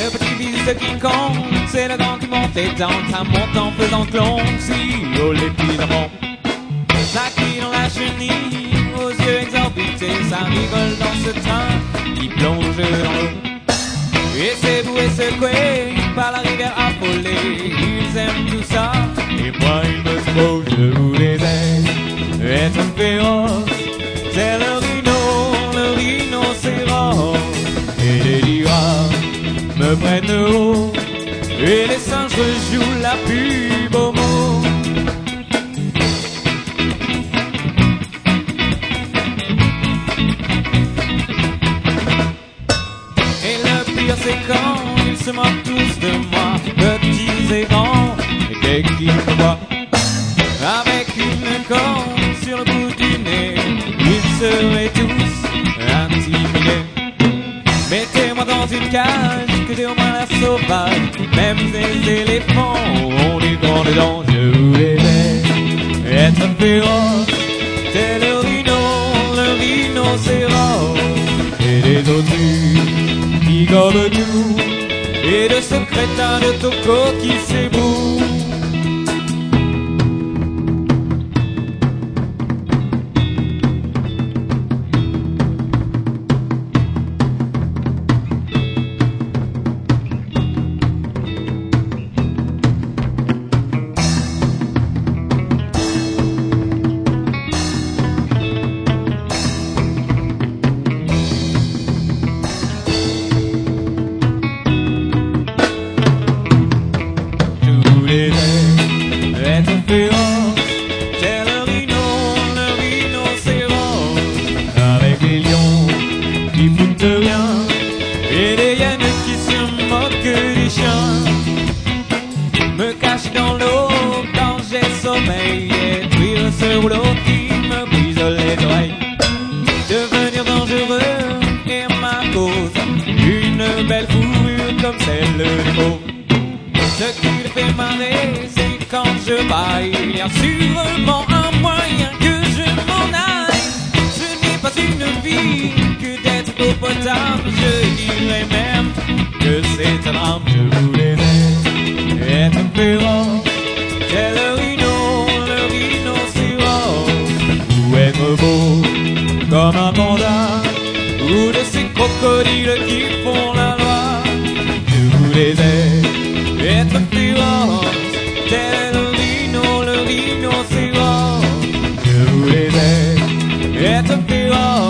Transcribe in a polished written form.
Le petit fils qui compte, c'est le grand qui monte et tente, ça monte en faisant clon, si, oh les petits amants. Ça crie dans la chenille, aux yeux exorbités, ça rigole dans ce train qui plonge dans l'eau. Et c'est boué secoué par la rivière affolée, ils aiment tout ça, et moi ils me trouvent, je vous les aime. Être féroce, c'est le rhinocéros, et les girafes me prennent haut, et les singes jouent la pub au mot. Et le pire c'est quand ils se moquent tous de moi, petits et grands, et dès qu'ils me voient avec une corne sur le bout du nez, ils seraient tous intimidés. Mettez-moi dans une cage, que j'ai au moins la sauvage. Même les éléphants ont des grandes dents, je voulais être féroce, c'est le rhinocéros, et des autruches qui gobent tout, et de ce crétin de Toco qui s'ébroue. Être féroce, c'est le rhinocéros, avec des lions qui foutent rien, et des hyènes qui se moquent des chiens. Me cacher dans l'eau quand j'ai sommeil, et cuire ce rouleau qui me brise les oreilles. Devenir dangereux est ma cause, une belle fourrure comme celle des veaux. Ce qui le fait marrer, c'est quand je baille, il y a sûrement un moyen que je m'en aille. Ce n'est pas une vie que d'être hippopotame, je dirais même que c'est un drame. Je voulais être féroce, c'est le rhinocéros, ou être beau comme un panda, ou de ces crocodiles qui font la loi. Je voulais être féroce, c'est le rhinocéros, je voulais être féroce.